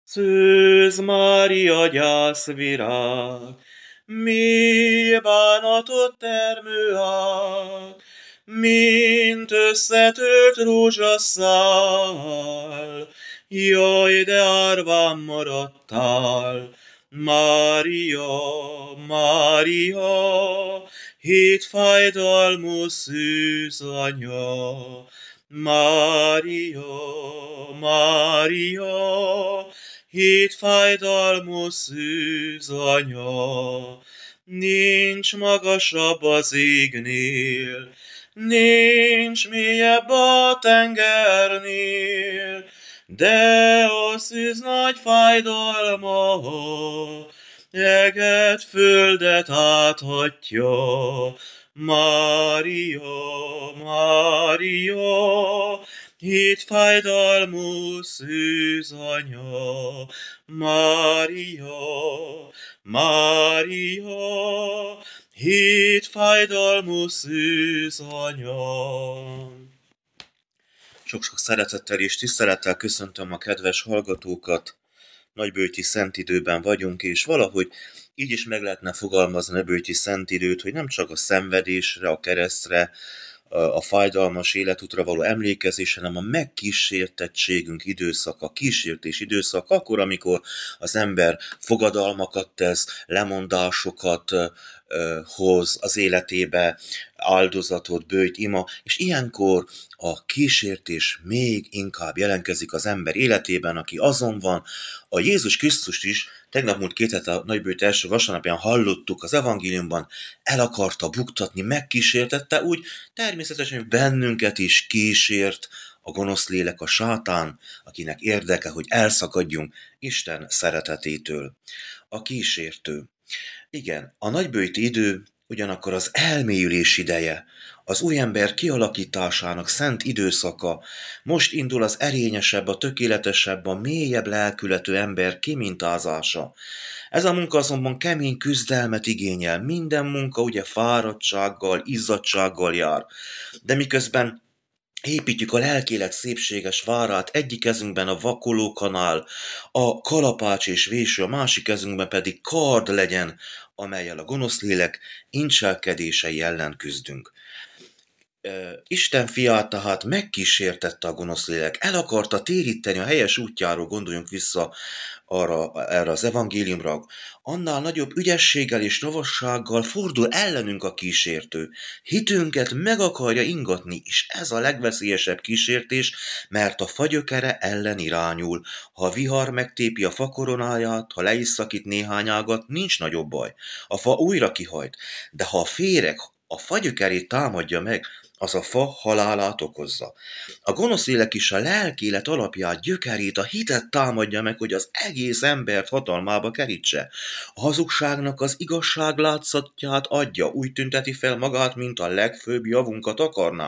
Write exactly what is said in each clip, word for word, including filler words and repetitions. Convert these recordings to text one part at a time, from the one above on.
Szűz Mária gyászvirág, mi bánatot termőág, mint összetölt rózsaszál. Jaj, de árván maradtál, Mária, Mária, hét fájdalmú szűz anya. Mária, Mária, hét fájdalmú szűz anya. Nincs magasabb az égnél, nincs mélyebb a tengernél, de a szűz nagy fájdalma eget földet áthatja. Mária, Mária, hét fájdalmú szűz anya. Mária, Mária, hét fájdalmú szűz anya. Sok-sok szeretettel és tisztelettel köszöntöm a kedves hallgatókat. Nagybőti szentidőben vagyunk, és valahogy így is meg lehetne fogalmazni a nagybőti szentidőt, hogy nem csak a szenvedésre, a keresztre, a fájdalmas életútra való emlékezés, hanem a megkísértettségünk időszaka, kísértés időszaka, akkor, amikor az ember fogadalmakat tesz, lemondásokat hoz az életébe, áldozatot, bőjt, ima, és ilyenkor a kísértés még inkább jelentkezik az ember életében, aki azon van. A Jézus Krisztust is tegnap múlt két hete a nagybőjt első vasárnapján hallottuk az evangéliumban, el akarta buktatni, megkísértette, úgy természetesen bennünket is kísért a gonosz lélek, a sátán, akinek érdeke, hogy elszakadjunk Isten szeretetétől. A kísértő. Igen, a nagybőjti idő ugyanakkor az elmélyülés ideje, az új ember kialakításának szent időszaka. Most indul az erényesebb, a tökéletesebb, a mélyebb lelkületű ember kimintázása. Ez a munka azonban kemény küzdelmet igényel, minden munka ugye fáradtsággal, izzadtsággal jár, de miközben építjük a lelkélet szépséges várát, egyik kezünkben a vakolókanál, a kalapács és véső, a másik kezünkben pedig kard legyen, amellyel a gonosz lélek incselkedései ellen küzdünk. Isten fiát tehát megkísértette a gonosz lélek, el akarta téríteni a helyes útjáról, gondoljunk vissza arra, erre az evangéliumra, annál nagyobb ügyességgel és ravassággal fordul ellenünk a kísértő. Hitünket meg akarja ingatni, és ez a legveszélyesebb kísértés, mert a fagyökere ellen irányul. Ha a vihar megtépi a fa koronáját, ha le is szakít néhány ágat, nincs nagyobb baj. A fa újra kihajt, de ha a féreg a fagyökerét támadja meg, az a fa halálát okozza. A gonosz lélek is a lelkélet alapját, gyökerét, a hitet támadja meg, hogy az egész embert hatalmába kerítse. A hazugságnak az igazság látszatját adja, úgy tünteti fel magát, mint a legfőbb javunkat akarná.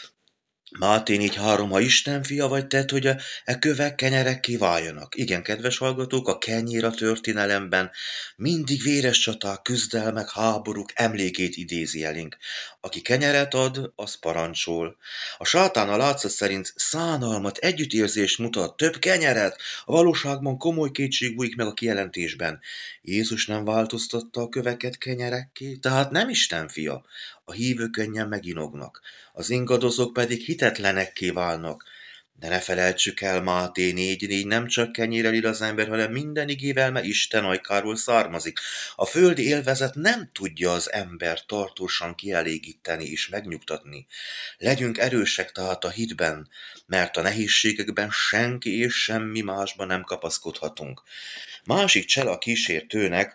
Máté négy három, ha Isten fia vagy, tedd, hogy a, e kövek kenyerekké váljanak. Igen, kedves hallgatók, a kenyér a történelemben mindig véres csaták, küzdelmek, háborúk emlékét idézi elénk. Aki kenyeret ad, az parancsol. A sátán a látszat szerint szánalmat, együttérzést mutat, több kenyeret, a valóságban komoly kétség bújik meg a kijelentésben. Jézus nem változtatta a köveket kenyerekké, tehát nem Isten fia. A hívők könnyen meginognak, az ingadozók pedig hitetlenekké válnak. De ne felejtsük el, Máté négy négy, nem csak kenyérrel él az ember, hanem minden igével, mert Isten ajkáról származik. A földi élvezet nem tudja az ember tartósan kielégíteni és megnyugtatni. Legyünk erősek tehát a hitben, mert a nehézségekben senki és semmi másban nem kapaszkodhatunk. Másik csel a kísértőnek,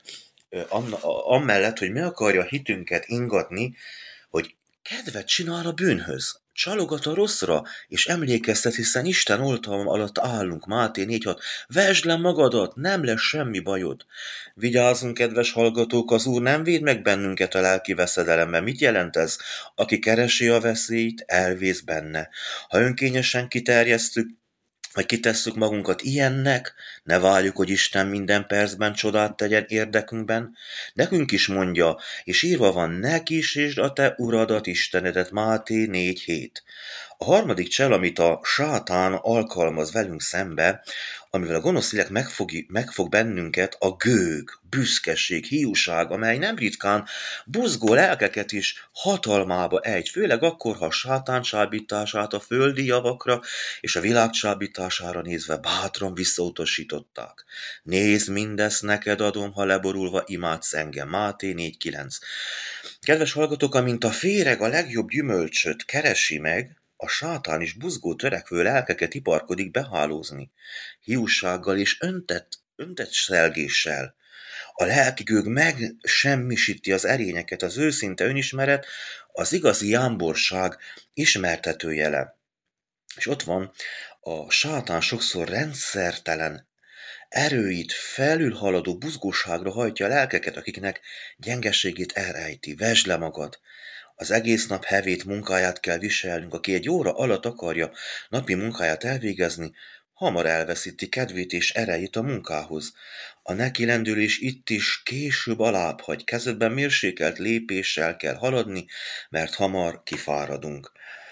amellett, hogy meg akarja a hitünket ingatni, hogy kedvet csinál a bűnhöz, csalogat a rosszra, és emlékeztet, hiszen Isten oltalom alatt állunk, Máté négy hat, vesd le magadat, nem lesz semmi bajod. Vigyázzunk, kedves hallgatók, az Úr nem véd meg bennünket a lelki veszedelemben. Mit jelent ez? Aki keresi a veszélyt, elvész benne. Ha önkényesen kiterjesztük, vagy kitesszük magunkat ilyennek, ne várjuk, hogy Isten minden percben csodát tegyen érdekünkben. Nekünk is mondja, és írva van, ne kísértsd a te uradat, Istenedet, Máté négy hét. A harmadik csel, amit a sátán alkalmaz velünk szembe, amivel a gonosz lélek megfog, megfog bennünket, a gőg, büszkeség, hiúság, amely nem ritkán buzgó lelkeket is hatalmába ejt, főleg akkor, ha a sátán csábítását a földi javakra és a világ csábítására nézve bátran visszautasították. Nézd, mindezt neked adom, ha leborulva imádsz engem. Máté négy kilenc. Kedves hallgatók, amint a féreg a legjobb gyümölcsöt keresi meg, a sátán is buzgó törekvő lelkeket iparkodik behálózni, hiúsággal és öntett, öntett szelgéssel. A lelkigőg megsemmisíti az erényeket, az őszinte önismeret, az igazi jámborság ismertetőjele. És ott van a sátán sokszor rendszertelen erőit felülhaladó buzgóságra hajtja a lelkeket, akiknek gyengeségét elrejti. Vesd le magad! Az egész nap hevét munkáját kell viselnünk. Aki egy óra alatt akarja napi munkáját elvégezni, hamar elveszíti kedvét és erejét a munkához. A neki lendülés itt is később alábbhagy. Kezdetben mérsékelt lépéssel kell haladni, mert hamar kifáradunk.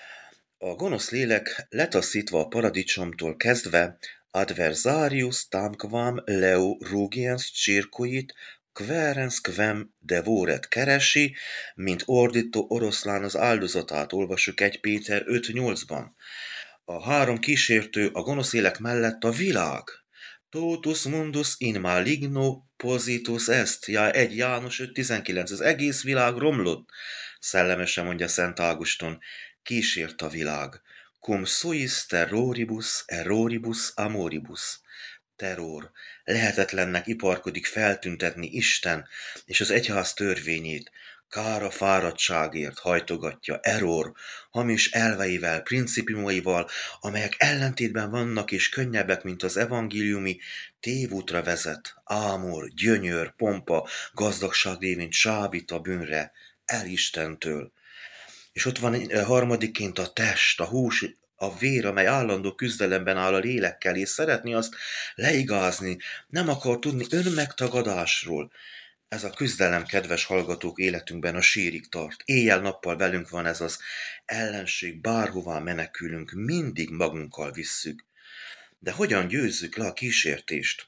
A gonosz lélek letaszítva a paradicsomtól kezdve adversarius tamquam leo rugiens circuit querens quem devoret keresi, mint ordító oroszlán az áldozatát, olvassuk egy Péter öt nyolcban. A három kísértő a gonosz lélek mellett a világ. Totus mundus in maligno positus est. Ja, egy János öt tizenkilenc. Az egész világ romlott, szellemesen mondja Szent Ágoston. Kísért a világ. Cum suis terroribus, erroribus, amoribus. Terror. Lehetetlennek iparkodik feltüntetni Isten és az egyház törvényét. Kára fáradtságért hajtogatja, error, hamis elveivel, principiumaival, amelyek ellentétben vannak és könnyebbek, mint az evangéliumi, tévútra vezet, ámor, gyönyör, pompa, gazdagság révén csábít a bűnre, el Istentől. És ott van harmadikként a test, a hús, a vér, amely állandó küzdelemben áll a lélekkel, és szeretné azt leigázni, nem akar tudni önmegtagadásról. Ez a küzdelem, kedves hallgatók, életünkben a sírig tart. Éjjel-nappal velünk van ez az ellenség, bárhová menekülünk, mindig magunkkal visszük. De hogyan győzzük le a kísértést?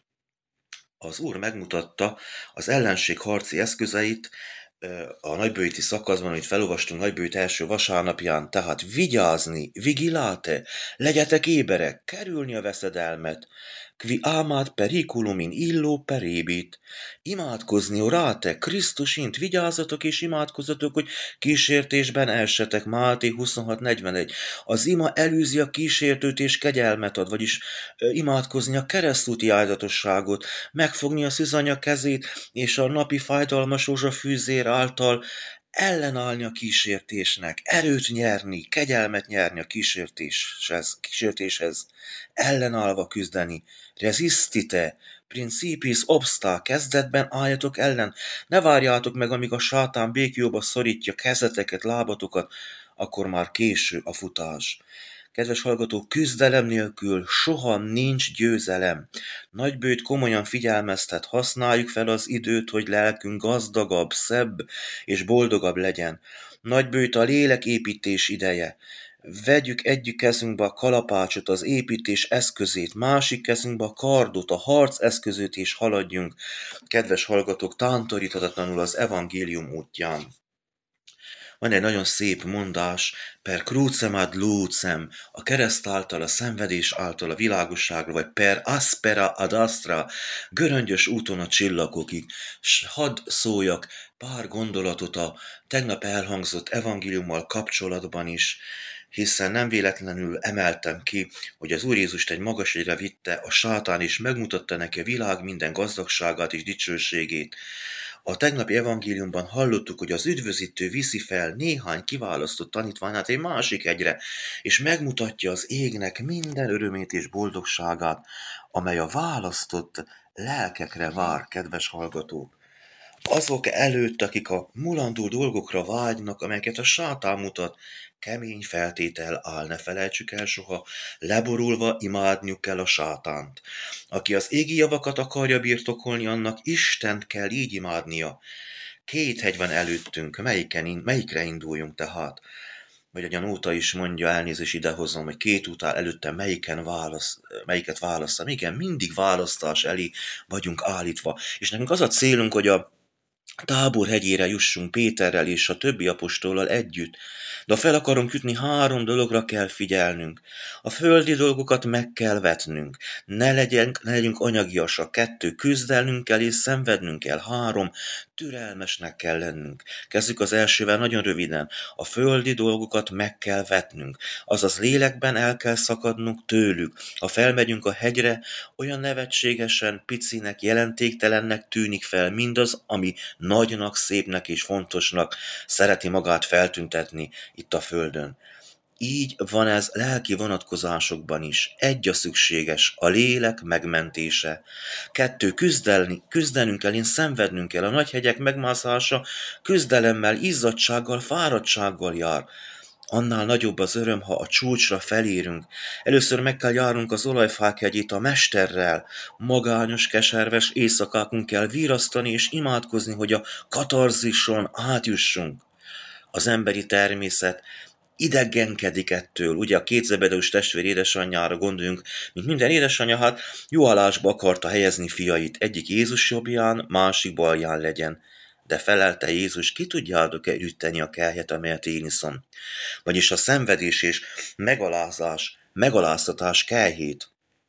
Az Úr megmutatta az ellenség harci eszközeit a nagybőjti szakaszban, amit felolvastunk nagybőjt első vasárnapján, tehát vigyázni, vigilate, legyetek éberek, kerülni a veszedelmet, qui amat periculum in illo perébit, imádkozni orate, Krisztusint, vigyázzatok és imádkozzatok, hogy kísértésben essetek, Máté huszonhat negyvenegy. Az ima elűzi a kísértőt és kegyelmet ad, vagyis imádkozni a keresztúti áldatosságot, megfogni a szűzanya kezét, és a napi fájdalmas rózsafűzér által ellenállni a kísértésnek, erőt nyerni, kegyelmet nyerni a kísértéshez, kísértéshez ellenállva küzdeni. Resistite, principis obsta, kezdetben álljatok ellen, ne várjátok meg, amíg a sátán békjóba szorítja kezeteket, lábatokat, akkor már késő a futás. Kedves hallgatók, küzdelem nélkül soha nincs győzelem. Nagybőjt komolyan figyelmeztet, használjuk fel az időt, hogy lelkünk gazdagabb, szebb és boldogabb legyen. Nagybőjt a léleképítés ideje. Vegyük egyik kezünkbe a kalapácsot, az építés eszközét, másik kezünkbe a kardot, a harc eszközét, és haladjunk, kedves hallgatók, tántoríthatatlanul az evangélium útján. Van egy nagyon szép mondás, per crucem ad lucem, a kereszt által, a szenvedés által a világosságra, vagy per aspera ad astra, göröngyös úton a csillagokig. S hadd szóljak pár gondolatot a tegnap elhangzott evangéliummal kapcsolatban is, hiszen nem véletlenül emeltem ki, hogy az Úr Jézust egy magas egyre vitte a sátán, és megmutatta neki a világ minden gazdagságát és dicsőségét. A tegnapi evangéliumban hallottuk, hogy az üdvözítő viszi fel néhány kiválasztott tanítványát egy másik egyre, és megmutatja az égnek minden örömét és boldogságát, amely a választott lelkekre vár, kedves hallgatók. Azok előtt, akik a mulandó dolgokra vágynak, amelyeket a sátán mutat, kemény feltétel áll, ne felejtsük el soha, leborulva imádniuk kell a sátánt. Aki az égi javakat akarja birtokolni, annak Istent kell így imádnia. Két hegy van előttünk, melyiken, melyikre induljunk tehát? vagy a Nóta is mondja, elnézést idehozom, hogy két út áll előtte, melyiken válasz, melyiket választam. Igen, mindig választás elé vagyunk állítva. És nekünk az a célunk, hogy a Tábor hegyére jussunk Péterrel és a többi apostollal együtt. De ha fel akarunk jutni, három dologra kell figyelnünk. A földi dolgokat meg kell vetnünk. Ne, legyen, ne legyünk anyagiasak. Kettő, küzdelnünk kell és szenvednünk kell. Három, türelmesnek kell lennünk. Kezdjük az elsővel nagyon röviden. A földi dolgokat meg kell vetnünk. Azaz lélekben el kell szakadnunk tőlük. Ha felmegyünk a hegyre, olyan nevetségesen, picinek, jelentéktelennek tűnik fel mindaz, ami nagynak, szépnek és fontosnak szereti magát feltüntetni itt a földön. Így van ez lelki vonatkozásokban is. Egy a szükséges, a lélek megmentése. Kettő, küzdelni, küzdenünk kell, én szenvednünk kell. A nagy hegyek megmászása küzdelemmel, izzadsággal, fáradtsággal jár. Annál nagyobb az öröm, ha a csúcsra felérünk. Először meg kell járnunk az olajfák hegyét a mesterrel. Magányos, keserves éjszakákon kell virasztani és imádkozni, hogy a katarzison átjussunk. Az emberi természet idegenkedik ettől. Ugye a két Zebedeus testvér édesanyjára gondoljunk, mint minden édesanyja, hát jó állásba akarta helyezni fiait. Egyik Jézus jobbján, másik balján legyen. De felelte Jézus, ki tudjátok-e ütteni a kelhet, amelyet én iszom? Vagyis a szenvedés és megalázás, megaláztatás kelhét.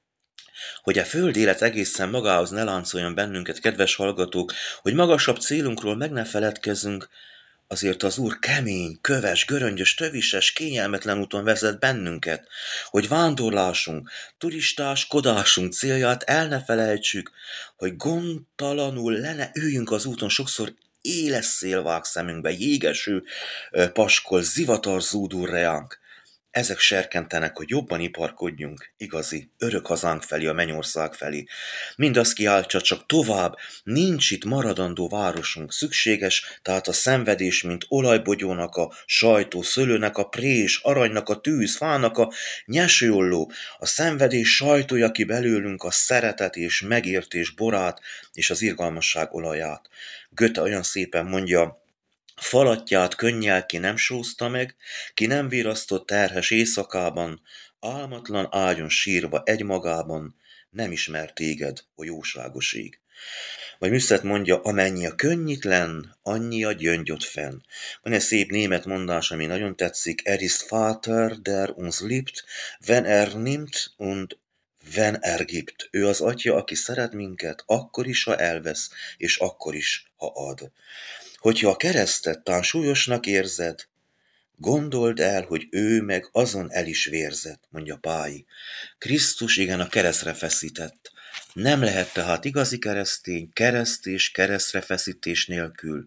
Hogy a föld élet egészen magához ne láncoljon bennünket, kedves hallgatók, hogy magasabb célunkról meg ne feledkezzünk, azért az Úr kemény, köves, göröngyös, tövises, kényelmetlen úton vezet bennünket, hogy vándorlásunk, turistáskodásunk célját el ne felejtsük, hogy gondtalanul le ne üljünk az úton, sokszor éles szél vág szemünkbe, jégeső paskol, zivatar zúdul reánk. Ezek serkentenek, hogy jobban iparkodjunk, igazi, örök hazánk felé, a mennyország felé. Mindaz kiáltsa csak tovább, nincs itt maradandó városunk, szükséges, tehát a szenvedés, mint olajbogyónak a sajtó, szőlőnek a prés, aranynak a tűz, fának a nyesőolló, a szenvedés sajtója ki belőlünk a szeretet és megértés borát és az irgalmasság olaját. Goethe olyan szépen mondja, falatját könnyel ki nem sózta meg, ki nem virasztott terhes éjszakában, álmatlan ágyon sírva egymagában, nem ismer téged, o jóságos ég. Vagy Müsszet mondja, amennyi a könnyitlen, annyi a gyöngyöt fenn. Van egy szép német mondás, ami nagyon tetszik, er ist Vater, der uns liebt, wenn er nimmt und wenn er gibt. Ő az atya, aki szeret minket, akkor is, ha elvesz, és akkor is, ha ad. Hogyha a keresztet tán súlyosnak érzed, gondold el, hogy ő meg azon el is vérzett, mondja Pályi. Krisztus igen a keresztre feszített. Nem lehet tehát igazi keresztény, kereszt és keresztre feszítés nélkül.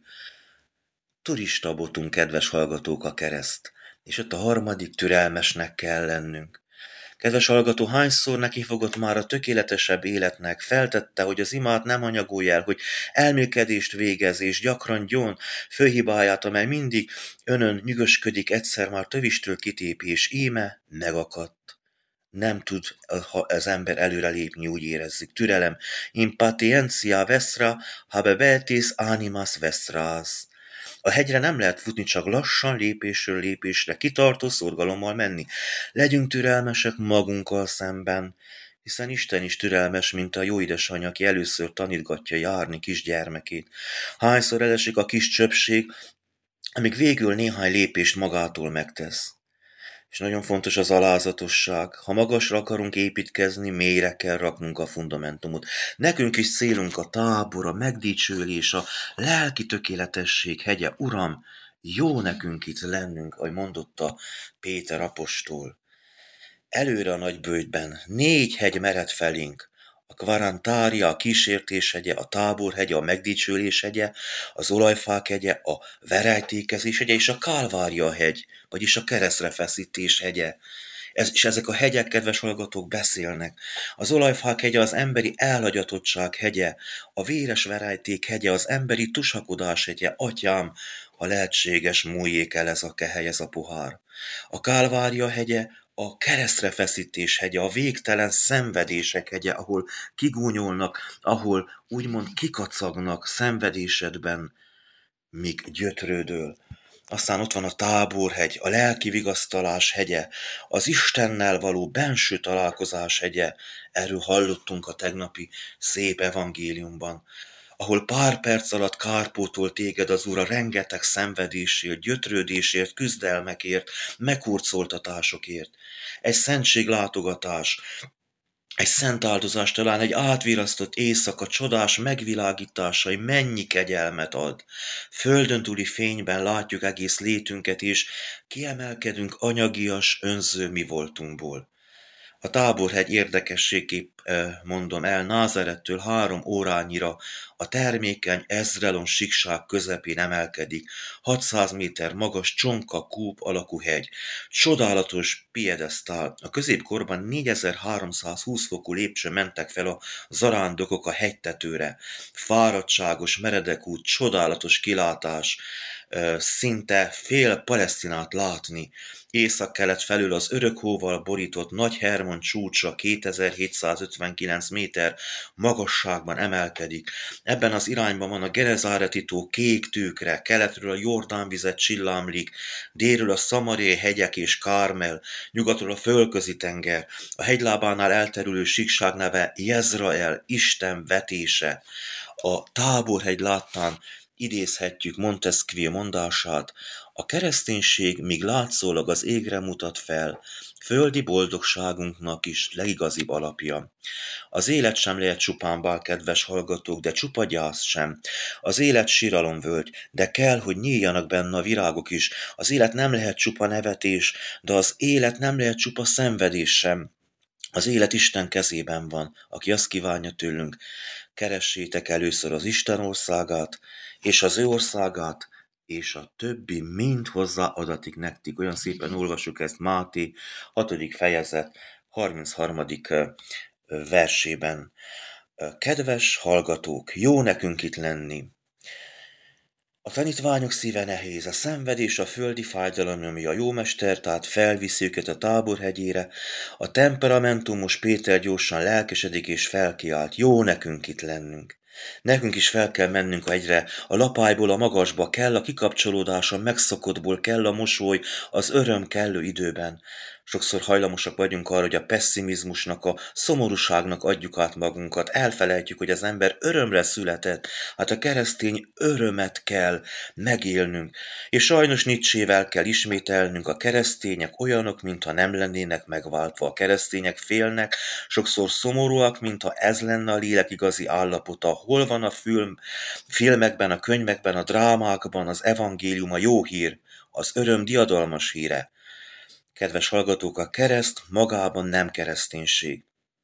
Turista botunk, kedves hallgatók, a kereszt. És ott a harmadik, türelmesnek kell lennünk. Kedves hallgató, hányszor neki fogott már a tökéletesebb életnek, feltette, hogy az imát nem anyagolj el, hogy elmélkedést végez, és gyakran gyón főhibáját, amely mindig önön nyügösködik, egyszer már tövistől kitépi, és íme megakadt. Nem tud ha az ember előrelépni, úgy érezzük. Türelem. Impatientia vestra, habebetis animas vestras. A hegyre nem lehet futni, csak lassan, lépésről lépésre, kitartó szorgalommal menni. Legyünk türelmesek magunkkal szemben, hiszen Isten is türelmes, mint a jó édesanyja, aki először tanítgatja járni kisgyermekét. Hányszor elesik a kis csöpség, amíg végül néhány lépést magától megtesz. És nagyon fontos az alázatosság. Ha magasra akarunk építkezni, mélyre kell raknunk a fundamentumot. Nekünk is célunk a tábor, a megdicsőlés, a lelki tökéletesség hegye. Uram, jó nekünk itt lennünk, ahogy mondotta Péter apostol. Előre a nagybőjtben négy hegy mered felénk. A Kvarantária, a kísértés hegye, a Tábor hegye, a megdicsőlés hegye, az olajfák hegye, a verejtékezés hegye és a Kálvária hegy, vagyis a keresztre feszítés hegye. Ez, és ezek a hegyek, kedves hallgatók, beszélnek. Az olajfák hegye az emberi elhagyatottság hegye, a véres verejték hegye, az emberi tusakodás hegye. Atyám, ha lehetséges, múljék el ez a kehely, ez a pohár. A Kálvária hegye, a keresztre feszítés hegye, a végtelen szenvedések hegye, ahol kigúnyolnak, ahol úgymond kikacagnak szenvedésedben, míg gyötrődöl. Aztán ott van a Táborhegy, a lelki vigasztalás hegye, az Istennel való benső találkozás hegye. Erről hallottunk a tegnapi szép evangéliumban, ahol pár perc alatt kárpótol téged az Úr a rengeteg szenvedésért, gyötrődésért, küzdelmekért, meghurcoltatásokért. Egy szentséglátogatás, egy szent áldozás, talán egy átvirasztott éjszaka csodás megvilágításai mennyi kegyelmet ad. Földön túli fényben látjuk egész létünket, és kiemelkedünk anyagias, önző mi voltunkból. A Táborhegy érdekességképp mondom el, Názárettől három órányira a termékeny Ezrelon síkság közepén emelkedik, hatszáz méter magas csonka kúp alakú hegy. Csodálatos piedesztál. A középkorban négyezer-háromszázhúsz fokú lépcső mentek fel a zarándokok a hegytetőre. Fáradtságos, meredek út, csodálatos kilátás, szinte fél Palesztinát látni. Északkelet felül az örök hóval borított Nagy Hermon csúcsa kétezer-hétszázötvenkilenc méter magasságban emelkedik. Ebben az irányban van a Genezáreti tó kék tűkre, keletről a Jordán vizet csillámlik, délről a Szamaré hegyek és Kármel, nyugatról a Földközi tenger, a hegylábánál elterülő síkság neve Jezrael, Isten vetése. A Táborhegy láttán idézhetjük Montesquieu mondását: a kereszténység míg látszólag az égre mutat fel, földi boldogságunknak is legigazibb alapja. Az élet sem lehet csupán bál, kedves hallgatók, de csupa gyász sem. Az élet síralomvölgy, de kell, hogy nyíljanak benne a virágok is. Az élet nem lehet csupa nevetés, de az élet nem lehet csupa szenvedés sem. Az élet Isten kezében van, aki azt kívánja tőlünk: keressétek először az Isten országát, és az ő országát, és a többi mind hozzáadatik nektek. Olyan szépen olvasjuk ezt Máté hatodik fejezet harmincharmadik versében. Kedves hallgatók, jó nekünk itt lenni. A tanítványok szíve nehéz, a szenvedés, a földi fájdalom nyomja a jómester, tehát felviszi őket a Táborhegyére. A temperamentumos Péter gyorsan lelkesedik és felkiált: jó nekünk itt lennünk. Nekünk is fel kell mennünk egyre a lapályból a magasba, kell a kikapcsolódás, a megszokottból, kell a mosoly, az öröm kellő időben. Sokszor hajlamosak vagyunk arra, hogy a pesszimizmusnak, a szomorúságnak adjuk át magunkat. Elfelejtjük, hogy az ember örömre született. Hát a keresztény örömet kell megélnünk. És sajnos Nietzsével kell ismételnünk: a keresztények olyanok, mintha nem lennének megváltva. A keresztények félnek, sokszor szomorúak, mintha ez lenne a lélek igazi állapota. Hol van a film, filmekben, a könyvekben, a drámákban az evangélium, a jó hír, az öröm diadalmas híre? Kedves hallgatók, a kereszt magában nem kereszténység.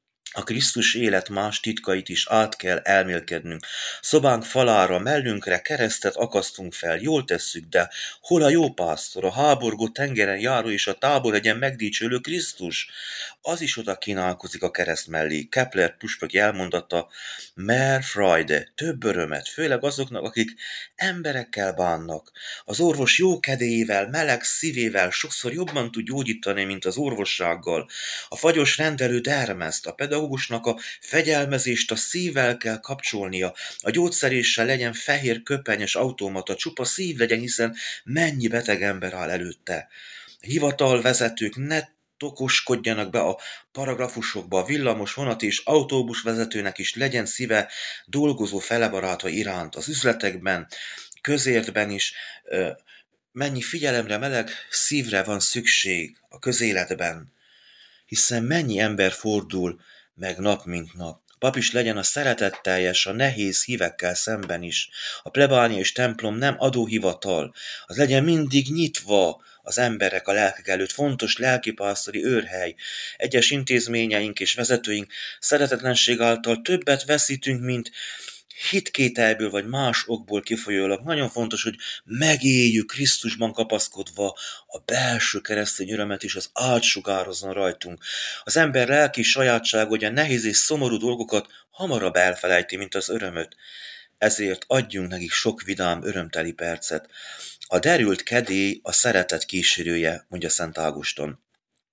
A Krisztus élet más titkait is át kell elmélkednünk. Szobánk falára, mellünkre keresztet akasztunk fel, jól tesszük, de hol a jó pásztor, a háborgó tengeren járó és a Táborhegyen megdicsőlő Krisztus? Az is oda kínálkozik a kereszt mellé. Kepler püspök elmondata: mer Freude, több örömet, főleg azoknak, akik emberekkel bánnak. Az orvos jó kedélyével, meleg szívével sokszor jobban tud gyógyítani, mint az orvossággal. A fagyos rendelő dermeszt, a pedagógusnak a fegyelmezést a szívvel kell kapcsolnia. A gyógyszeréssel legyen fehér köpenyes automata, csupa szív legyen, hiszen mennyi beteg ember áll előtte. A hivatalvezetők ne tokoskodjanak be a paragrafusokba, a villamos, vonat és autóbus vezetőnek is legyen szíve dolgozó felebaráta iránt. Az üzletekben, közértben is ö, mennyi figyelemre, meleg szívre van szükség a közéletben, hiszen mennyi ember fordul meg nap mint nap. A pap is legyen a szeretetteljes, a nehéz hívekkel szemben is. A plebánia és templom nem adóhivatal, az legyen mindig nyitva az emberek a lelkek előtt, fontos lelkipásztori őrhely. Egyes intézményeink és vezetőink szeretetlenség által többet veszítünk, mint hitkételyből vagy más okból kifolyólag. Nagyon fontos, hogy megéljük Krisztusban kapaszkodva a belső keresztény örömet, és az átsugározzon rajtunk. Az ember lelki sajátság, hogy a nehéz és szomorú dolgokat hamarabb elfelejti, mint az örömöt. Ezért adjunk nekik sok vidám, örömteli percet. A derült kedély a szeretet kísérője, mondja Szent Ágoston.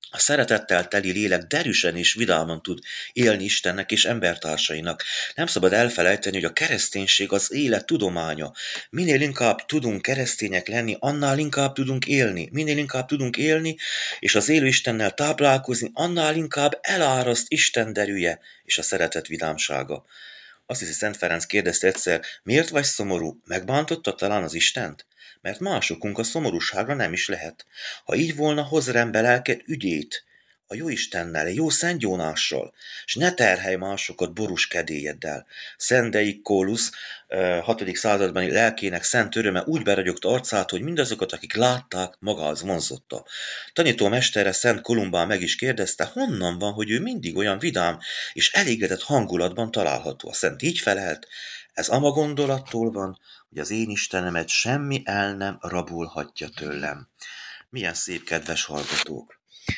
A szeretettel teli lélek derűsen és vidáman tud élni Istennek és embertársainak. Nem szabad elfelejteni, hogy a kereszténység az élet tudománya. Minél inkább tudunk keresztények lenni, annál inkább tudunk élni. Minél inkább tudunk élni, és az élő Istennel táplálkozni, annál inkább eláraszt Isten derűje és a szeretet vidámsága. Azt hiszi, Szent Ferenc kérdezte egyszer, miért vagy szomorú? Megbántottad talán az Istent? Mert másokunk a szomorúságra nem is lehet. Ha így volna, hozz rendbe lelked ügyét, a jó Istennel, a jó Szent Jónással, és ne terhelj másokat borús kedélyeddel. Szent Deikólusz hatodik századbani lelkének szent öröme úgy beragyogta arcát, hogy mindazokat, akik látták, magához vonzotta. Tanító mestere Szent Kolumbán meg is kérdezte, honnan van, hogy ő mindig olyan vidám és elégedett hangulatban található. A szent így felelt, ez ama gondolattól van, hogy az én Istenemet semmi el nem rabolhatja tőlem. Milyen szép, kedves hallgatók!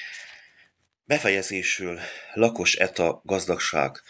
Befejezésül Lakos Eta Gazdagság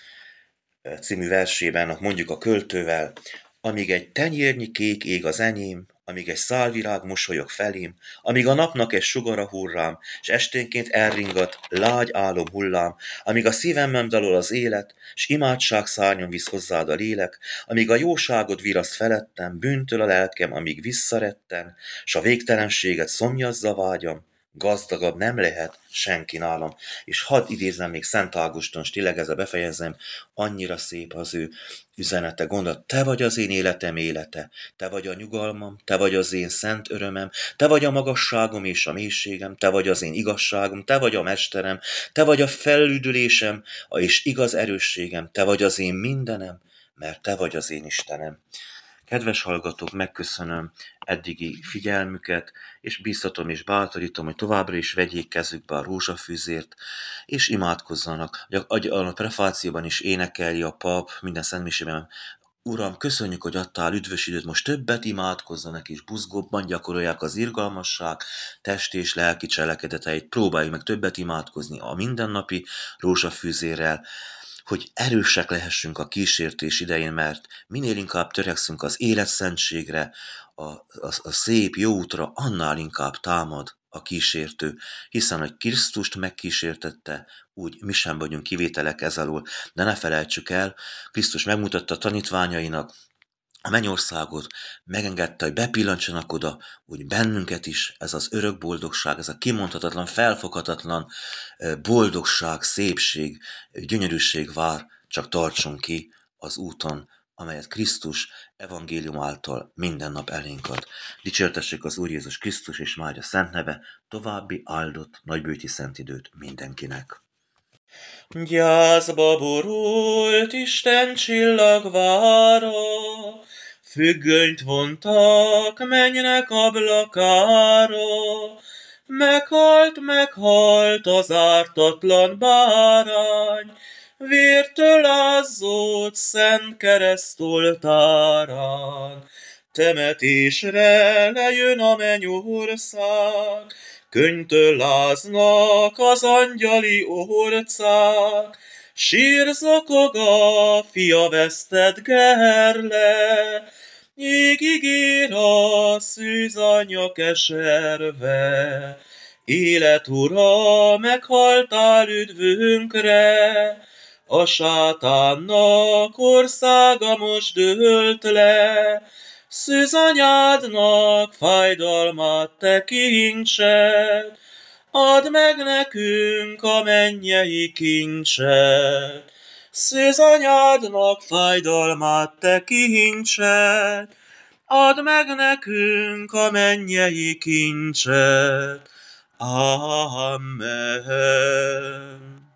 című versében mondjuk a költővel, amíg egy tenyérnyi kék ég az enyém, amíg egy szálvirág mosolyog felém, amíg a napnak egy sugara hurrám, és esténként elringat lágy álom hullám, amíg a szívemben dalol az élet, s imádság szárnyon visz hozzád a lélek, amíg a jóságod viraszt felettem, bűntől a lelkem, amíg visszaretten, s a végtelenséget szomjazza vágyam, gazdagabb nem lehet senki nálam. És hadd idézem még Szent Ágoston, s tényleg ezzel befejezem, annyira szép az ő üzenete, gondolat, te vagy az én életem élete, te vagy a nyugalmam, te vagy az én szent örömem, te vagy a magasságom és a mélységem, te vagy az én igazságom, te vagy a mesterem, te vagy a felüdülésem és igaz erősségem, te vagy az én mindenem, mert te vagy az én Istenem. Kedves hallgatók, megköszönöm eddigi figyelmüket, és bíztatom és bátorítom, hogy továbbra is vegyék kezükbe a rózsafűzért, és imádkozzanak. A prefációban is énekeli a pap minden szentmisében, Uram, köszönjük, hogy adtál üdvös időt, most többet imádkozzanak és buzgóbban gyakorolják az irgalmasság, testi és lelki cselekedeteit, próbáljuk meg többet imádkozni a mindennapi rózsafűzérrel, hogy erősek lehessünk a kísértés idején, mert minél inkább törekszünk az életszentségre, a, a, a szép jó útra, annál inkább támad a kísértő, hiszen, hogy Krisztust megkísértette, úgy mi sem vagyunk kivételek ez alól. De ne felejtsük el, Krisztus megmutatta a tanítványainak a mennyországot, megengedte, hogy bepillantsanak oda, úgy bennünket is ez az örök boldogság, ez a kimondhatatlan, felfoghatatlan boldogság, szépség, gyönyörűség vár, csak tartson ki az úton, amelyet Krisztus evangélium által minden nap elénk ad. Dicsértessék az Úr Jézus Krisztus és Mária szent neve, további áldott nagybőti szent időt mindenkinek. Gyászba borult Isten csillagvára, függönyt vontak mennynek ablakára, meghalt, meghalt az ártatlan bárány, vértől ázott szent kereszt oltárán. Temetésre lejön a mennyország, könnytől láznak az angyali orcák, sírzokog a fia vesztett gerle, égig ér a szűzanya keserve. Élet ura, meghaltál üdvünkre, a sátánnak országa most dőlt le, szűzanyádnak fájdalmát tekintsed, add meg nekünk a mennyei kincset. Szűzanyádnak fájdalmát tekintsed, add meg nekünk a mennyei kincset. Amen.